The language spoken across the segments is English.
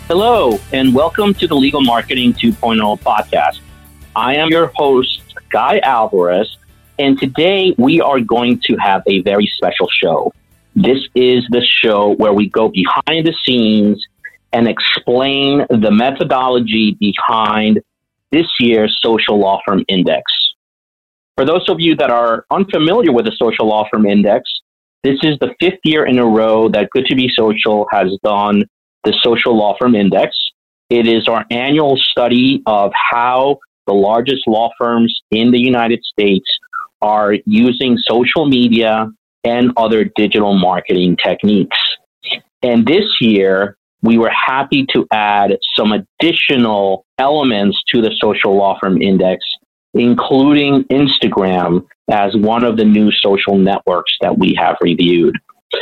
Hello, and welcome to the Legal Marketing 2.0 podcast. I am your host, Guy Alvarez, and today we are going to have a very special show. This is the show where we go behind the scenes and explain the methodology behind this year's Social Law Firm Index. For those of you that are unfamiliar with the Social Law Firm Index, this is the fifth year in a row that Good to Be Social has done the Social Law Firm Index. It is our annual study of how the largest law firms in the United States are using social media and other digital marketing techniques. And this year, we were happy to add some additional elements to the Social Law Firm Index, including Instagram as one of the new social networks that we have reviewed.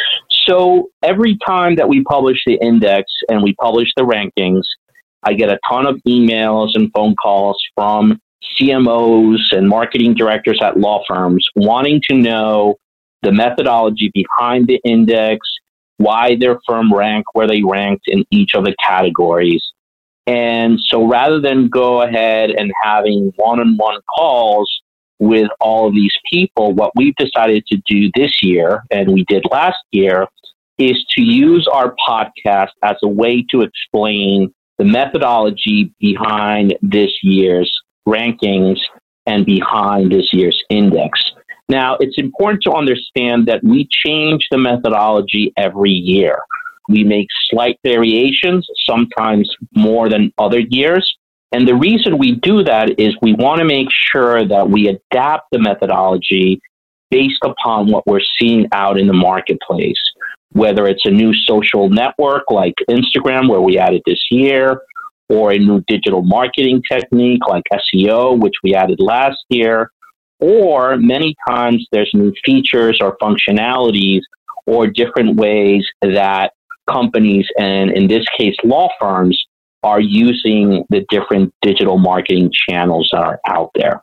So every time that we publish the index and we publish the rankings, I get a ton of emails and phone calls from CMOs and marketing directors at law firms wanting to know the methodology behind the index, why their firm ranked where they ranked in each of the categories. And so rather than go ahead and having one-on-one calls with all of these people, what we've decided to do this year, and we did last year, is to use our podcast as a way to explain the methodology behind this year's rankings and behind this year's index. Now, it's important to understand that we change the methodology every year. We make slight variations, sometimes more than other years. And the reason we do that is we want to make sure that we adapt the methodology based upon what we're seeing out in the marketplace, whether it's a new social network like Instagram, where we added this year, or a new digital marketing technique like SEO, which we added last year, or many times there's new features or functionalities or different ways that companies, and in this case, law firms, are using the different digital marketing channels that are out there.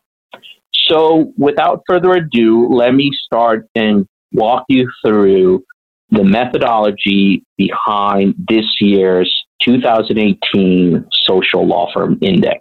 So without further ado, let me start and walk you through the methodology behind this year's 2018 Social Law Firm Index.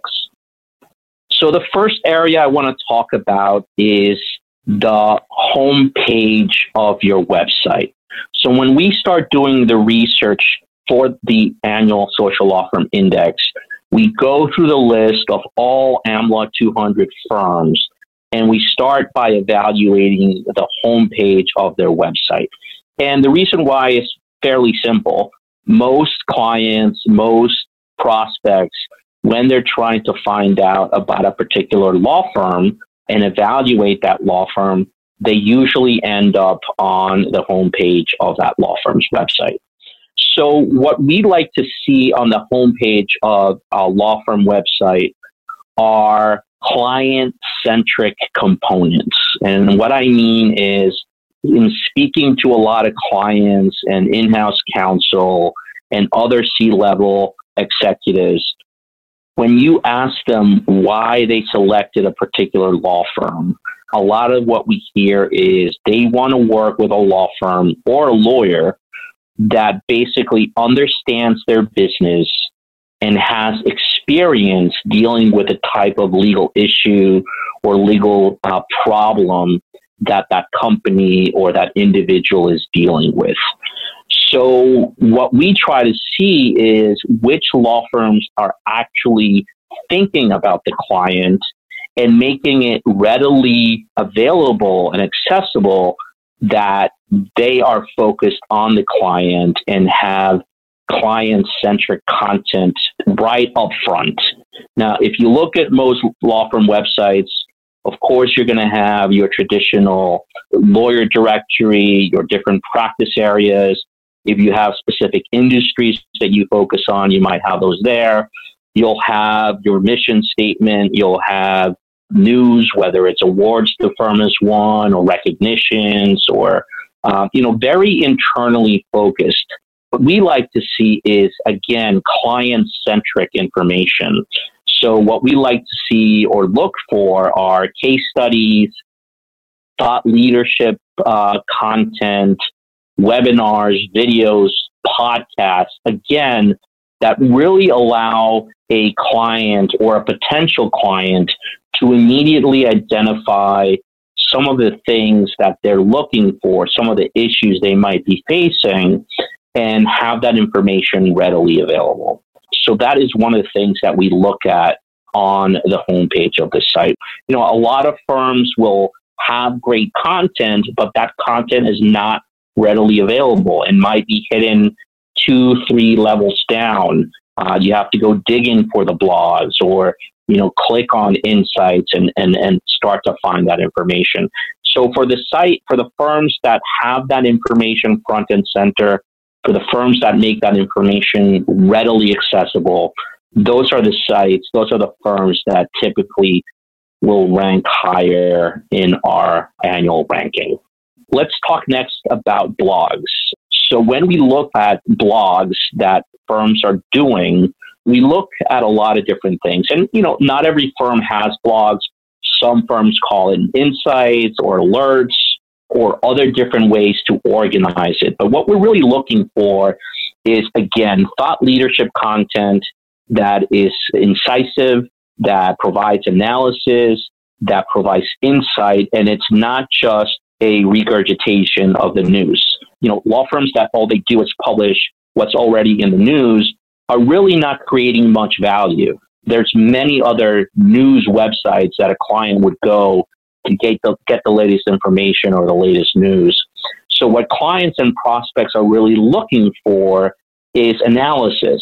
So the first area I want to talk about is the homepage of your website. So when we start doing the research for the annual Social Law Firm Index, we go through the list of all Am Law 200 firms, and we start by evaluating the homepage of their website. And the reason why is fairly simple. Most clients, most prospects, when they're trying to find out about a particular law firm and evaluate that law firm, they usually end up on the homepage of that law firm's website. So what we like to see on the homepage of a law firm website are client-centric components. And what I mean is, in speaking to a lot of clients and in-house counsel and other C-level executives, when you ask them why they selected a particular law firm, a lot of what we hear is they want to work with a law firm or a lawyer that basically understands their business and has experience dealing with a type of legal issue or legal problem that that company or that individual is dealing with. So what we try to see is which law firms are actually thinking about the client and making it readily available and accessible that they are focused on the client and have client-centric content right up front. Now, if you look at most law firm websites, of course, you're going to have your traditional lawyer directory, your different practice areas. If you have specific industries that you focus on, you might have those there. You'll have your mission statement. You'll have news, whether it's awards the firm has won or recognitions or, very internally focused. What we like to see is, again, client-centric information. So what we like to see or look for are case studies, thought leadership content, webinars, videos, podcasts, again, that really allow a client or a potential client to immediately identify some of the things that they're looking for, some of the issues they might be facing, and have that information readily available. So that is one of the things that we look at on the homepage of the site. A lot of firms will have great content, but that content is not readily available and might be hidden 2-3 levels down. You have to go digging for the blogs or, click on insights and start to find that information. So for the site, for the firms that have that information front and center, for the firms that make that information readily accessible, those are the sites, those are the firms that typically will rank higher in our annual ranking. Let's talk next about blogs. So when we look at blogs that firms are doing, we look at a lot of different things. And, not every firm has blogs. Some firms call it insights or alerts or other different ways to organize it. But what we're really looking for is, again, thought leadership content that is incisive, that provides analysis, that provides insight, and it's not just a regurgitation of the news. Law firms that all they do is publish what's already in the news are really not creating much value. There's many other news websites that a client would go to get the latest information or the latest news. So what clients and prospects are really looking for is analysis.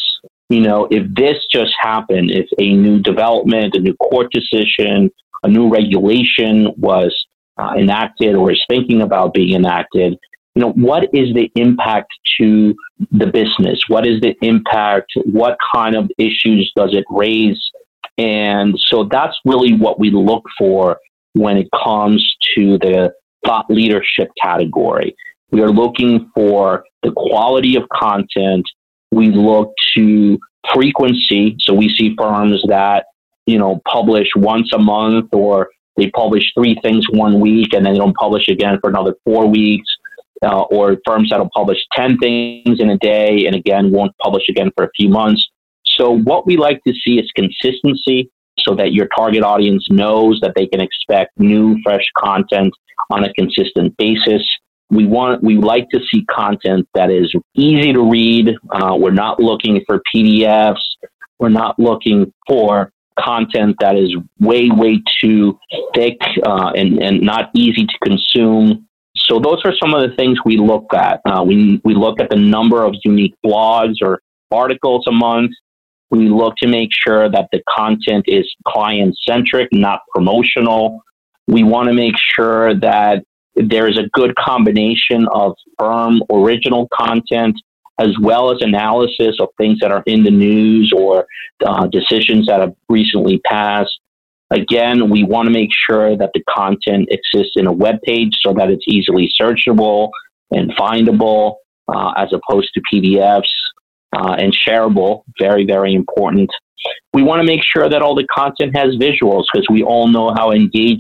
If this just happened, if a new development, a new court decision, a new regulation was enacted or is thinking about being enacted, what is the impact to the business? What is the impact? What kind of issues does it raise? And so that's really what we look for when it comes to the thought leadership category. We are looking for the quality of content. We look to frequency. So we see firms that, publish once a month, or they publish 3 things one week and then they don't publish again for another 4 weeks. Or firms that'll publish 10 things in a day and again won't publish again for a few months. So what we like to see is consistency, so that your target audience knows that they can expect new, fresh content on a consistent basis. We like to see content that is easy to read. We're not looking for PDFs. We're not looking for content that is way, way too thick and not easy to consume. So those are some of the things we look at. We look at the number of unique blogs or articles a month. We look to make sure that the content is client-centric, not promotional. We want to make sure that there is a good combination of firm original content as well as analysis of things that are in the news or decisions that have recently passed. Again, we want to make sure that the content exists in a web page so that it's easily searchable and findable as opposed to PDFs and shareable. Very, very important. We want to make sure that all the content has visuals, because we all know how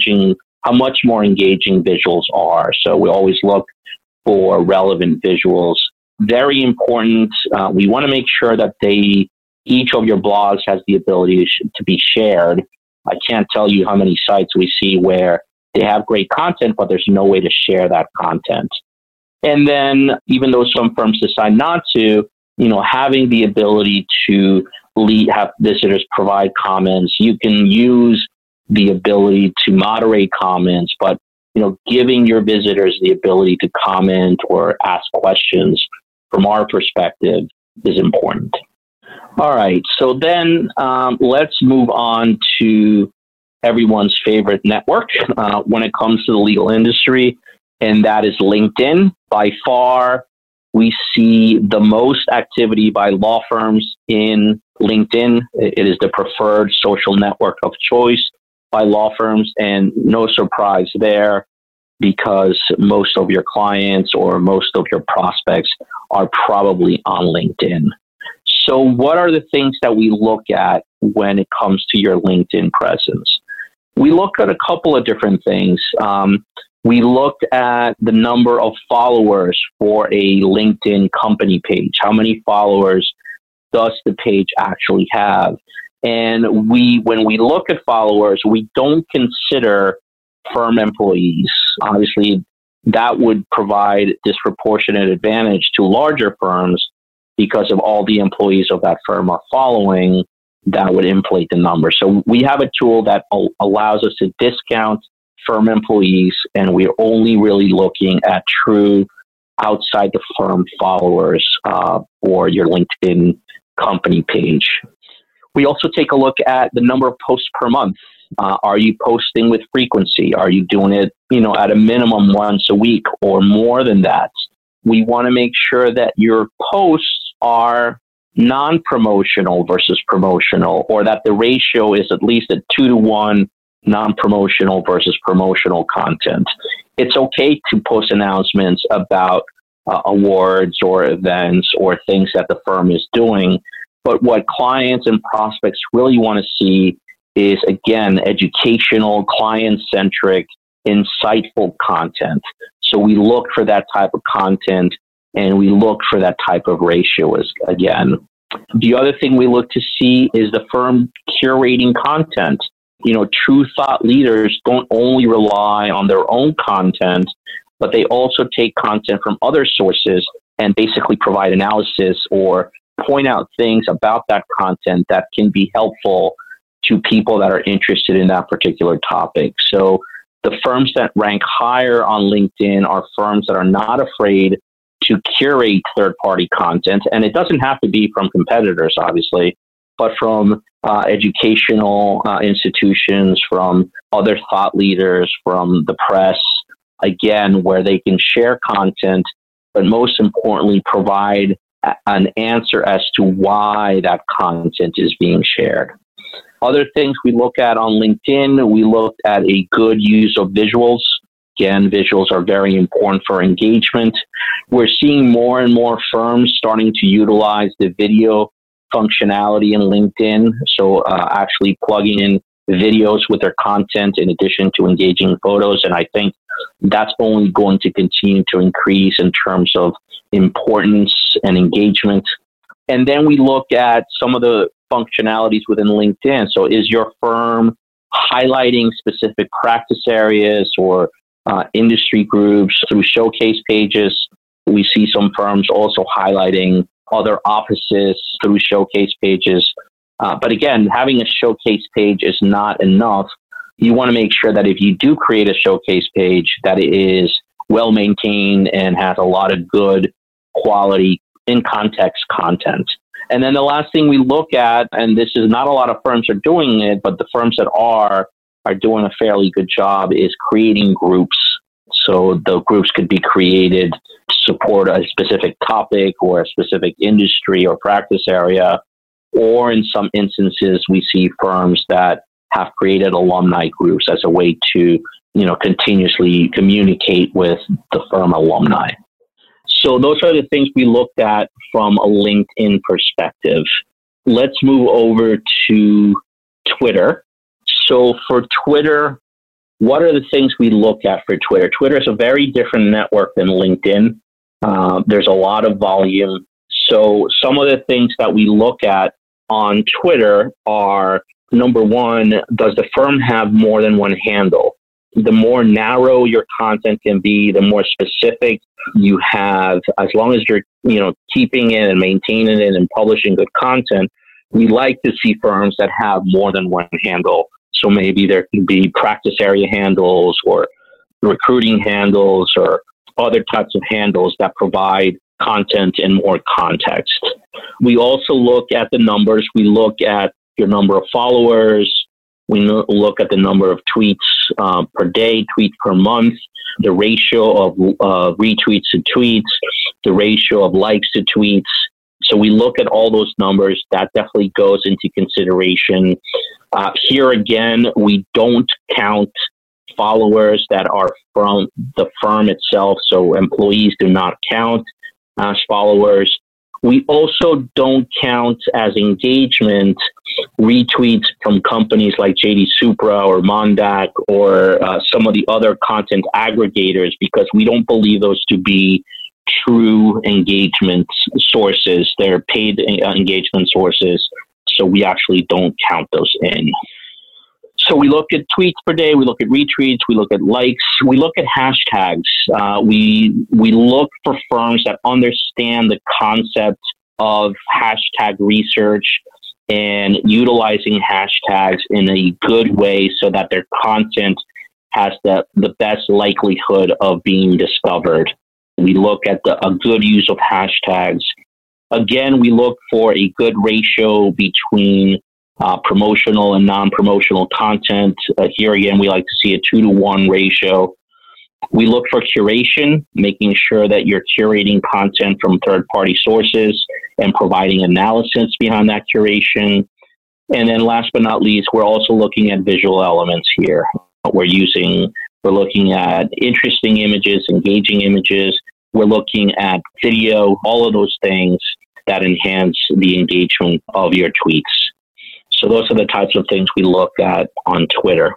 much more engaging visuals are. So we always look for relevant visuals. Very important. We want to make sure that each of your blogs has the ability to be shared. I can't tell you how many sites we see where they have great content, but there's no way to share that content. And then, even though some firms decide not to, having the ability to have visitors provide comments. You can use the ability to moderate comments, but giving your visitors the ability to comment or ask questions from our perspective is important. All right, so then let's move on to everyone's favorite network when it comes to the legal industry, and that is LinkedIn. By far, we see the most activity by law firms in LinkedIn. It is the preferred social network of choice by law firms, and no surprise there, because most of your clients or most of your prospects are probably on LinkedIn. So what are the things that we look at when it comes to your LinkedIn presence? We look at a couple of different things. We looked at the number of followers for a LinkedIn company page. How many followers does the page actually have? And when we look at followers, we don't consider firm employees. Obviously, that would provide disproportionate advantage to larger firms because of all the employees of that firm are following. That would inflate the number. So we have a tool that allows us to discount firm employees, and we're only really looking at true outside the firm followers for your LinkedIn company page. We also take a look at the number of posts per month. Are you posting with frequency? Are you doing it, at a minimum once a week or more than that? We want to make sure that your posts are non-promotional versus promotional, or that the ratio is at least a 2-to-1 non-promotional versus promotional content. It's okay to post announcements about awards or events or things that the firm is doing. But what clients and prospects really want to see is, again, educational, client-centric, insightful content. So we look for that type of content, and we look for that type of ratio again. The other thing we look to see is the firm curating content. True thought leaders don't only rely on their own content, but they also take content from other sources and basically provide analysis or point out things about that content that can be helpful to people that are interested in that particular topic. So the firms that rank higher on LinkedIn are firms that are not afraid to curate third-party content. And it doesn't have to be from competitors, obviously, but from educational institutions, from other thought leaders, from the press, again, where they can share content, but most importantly, provide an answer as to why that content is being shared. Other things we look at on LinkedIn, we looked at a good use of visuals. Again, visuals are very important for engagement. We're seeing more and more firms starting to utilize the video functionality in LinkedIn. So actually plugging in videos with their content in addition to engaging photos. And I think that's only going to continue to increase in terms of importance and engagement. And then we look at some of the functionalities within LinkedIn. So is your firm highlighting specific practice areas or industry groups through showcase pages? We see some firms also highlighting other offices through showcase pages. But again, having a showcase page is not enough. You want to make sure that if you do create a showcase page, that it is well maintained and has a lot of good quality in context content. And then the last thing we look at, and this is not a lot of firms are doing it, but the firms that are doing a fairly good job, is creating groups. So the groups could be created to support a specific topic or a specific industry or practice area. Or in some instances, we see firms that have created alumni groups as a way to, continuously communicate with the firm alumni. So those are the things we looked at from a LinkedIn perspective. Let's move over to Twitter. So for Twitter, what are the things we look at for Twitter? Twitter is a very different network than LinkedIn. There's a lot of volume. So some of the things that we look at on Twitter are, number one, does the firm have more than one handle? The more narrow your content can be, the more specific you have, as long as you're, keeping it and maintaining it and publishing good content. We like to see firms that have more than one handle. So maybe there can be practice area handles or recruiting handles or other types of handles that provide content and more context. We also look at the numbers. We look at your number of followers. We look at the number of tweets per day, tweets per month, the ratio of retweets to tweets, the ratio of likes to tweets. So we look at all those numbers. That definitely goes into consideration. Here again, we don't count followers that are from the firm itself. So employees do not count as followers. We also don't count as engagement retweets from companies like JD Supra or Mondak or some of the other content aggregators, because we don't believe those to be true engagement sources. They're paid engagement sources. So we actually don't count those in. So we look at tweets per day, we look at retweets, we look at likes, we look at hashtags. We look for firms that understand the concept of hashtag research and utilizing hashtags in a good way so that their content has the best likelihood of being discovered. We look at a good use of hashtags. Again, we look for a good ratio between promotional and non-promotional content. Here again, we like to see a 2-to-1 ratio. We look for curation, making sure that you're curating content from third-party sources and providing analysis behind that curation. And then last but not least, we're also looking at visual elements here. We're looking at interesting images, engaging images. We're looking at video, all of those things that enhance the engagement of your tweets. So those are the types of things we look at on Twitter.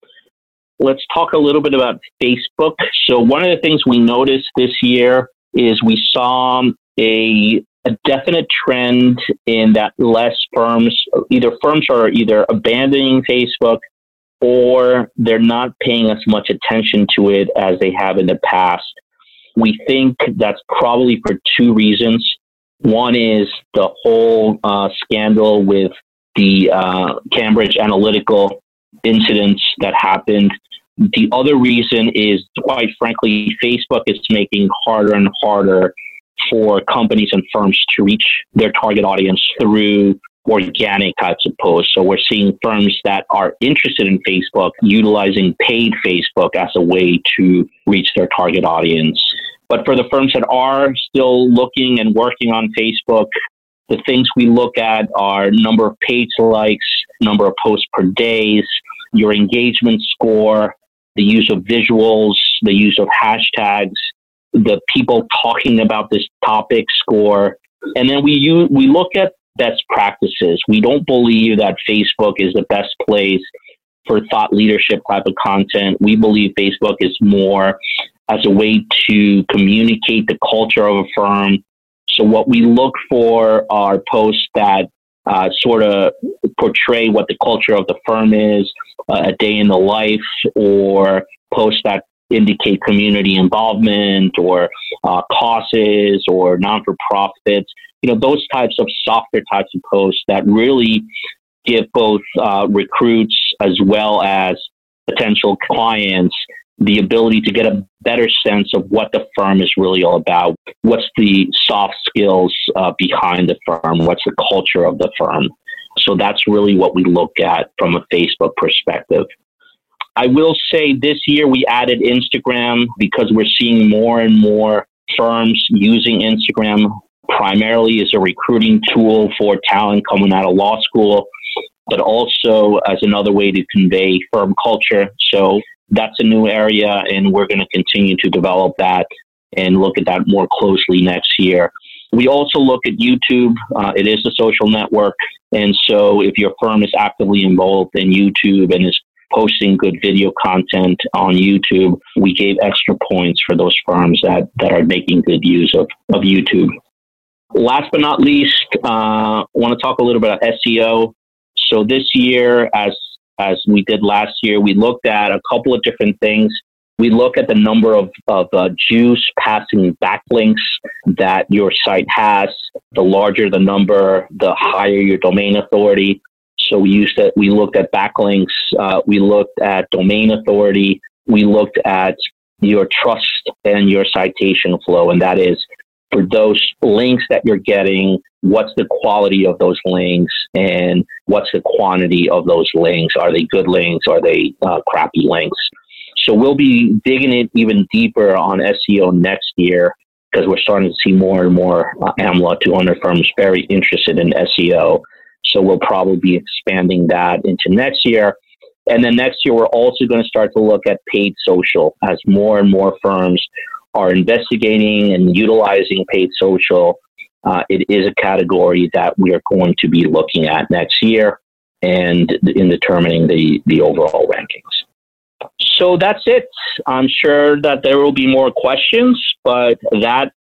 Let's talk a little bit about Facebook. So one of the things we noticed this year is we saw a definite trend in that less firms are either abandoning Facebook or they're not paying as much attention to it as they have in the past. We think that's probably for 2 reasons. One is the whole scandal with the Cambridge Analytica incidents that happened. The other reason is, quite frankly, Facebook is making harder and harder for companies and firms to reach their target audience through organic types of posts. So we're seeing firms that are interested in Facebook utilizing paid Facebook as a way to reach their target audience. But for the firms that are still looking and working on Facebook, the things we look at are number of page likes, number of posts per day, your engagement score, the use of visuals, the use of hashtags, the people talking about this topic score. And then we look at best practices. We don't believe that Facebook is the best place for thought leadership type of content. We believe Facebook is more as a way to communicate the culture of a firm. So what we look for are posts that sort of portray what the culture of the firm is, a day in the life, or posts that indicate community involvement or causes or non-for-profits. Those types of softer types of posts that really give both recruits as well as potential clients the ability to get a better sense of what the firm is really all about. What's the soft skills behind the firm? What's the culture of the firm? So that's really what we look at from a Facebook perspective. I will say this year we added Instagram because we're seeing more and more firms using Instagram primarily as a recruiting tool for talent coming out of law school, but also as another way to convey firm culture. So that's a new area, and we're going to continue to develop that and look at that more closely next year. We also look at YouTube. It is a social network. And so if your firm is actively involved in YouTube and is posting good video content on YouTube, we gave extra points for those firms that are making good use of YouTube. Last but not least, I want to talk a little bit about SEO. So this year, as we did last year, we looked at a couple of different things. We look at the number of juice passing backlinks that your site has. The larger the number, the higher your domain authority. So we looked at backlinks. We looked at domain authority. We looked at your trust and your citation flow. And that is, for those links that you're getting, what's the quality of those links and what's the quantity of those links? Are they good links? Are they crappy links? So we'll be digging it even deeper on SEO next year because we're starting to see more and more AmLaw 200 firms very interested in SEO. So we'll probably be expanding that into next year. And then next year, we're also going to start to look at paid social as more and more firms are investigating and utilizing paid social. It is a category that we are going to be looking at next year and in determining the overall rankings. So that's it. I'm sure that there will be more questions, but that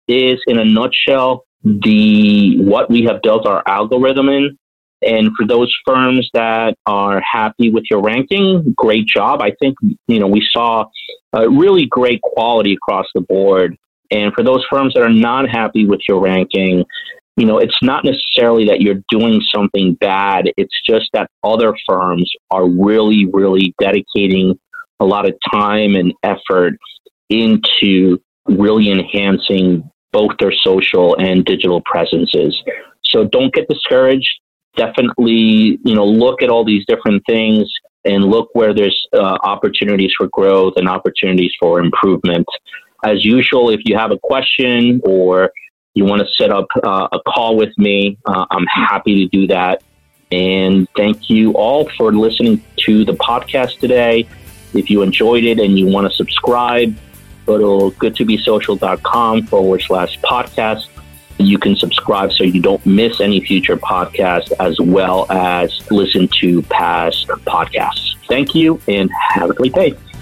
is, in a nutshell, what we have built our algorithm in. And for those firms that are happy with your ranking, great job. I think, we saw really great quality across the board. And for those firms that are not happy with your ranking, it's not necessarily that you're doing something bad. It's just that other firms are really, really dedicating a lot of time and effort into really enhancing both their social and digital presences. So don't get discouraged. Definitely, look at all these different things and look where there's opportunities for growth and opportunities for improvement. As usual, if you have a question or you want to set up a call with me, I'm happy to do that. And thank you all for listening to the podcast today. If you enjoyed it and you want to subscribe, go to goodtobesocial.com/podcast. You can subscribe so you don't miss any future podcasts, as well as listen to past podcasts. Thank you and have a great day.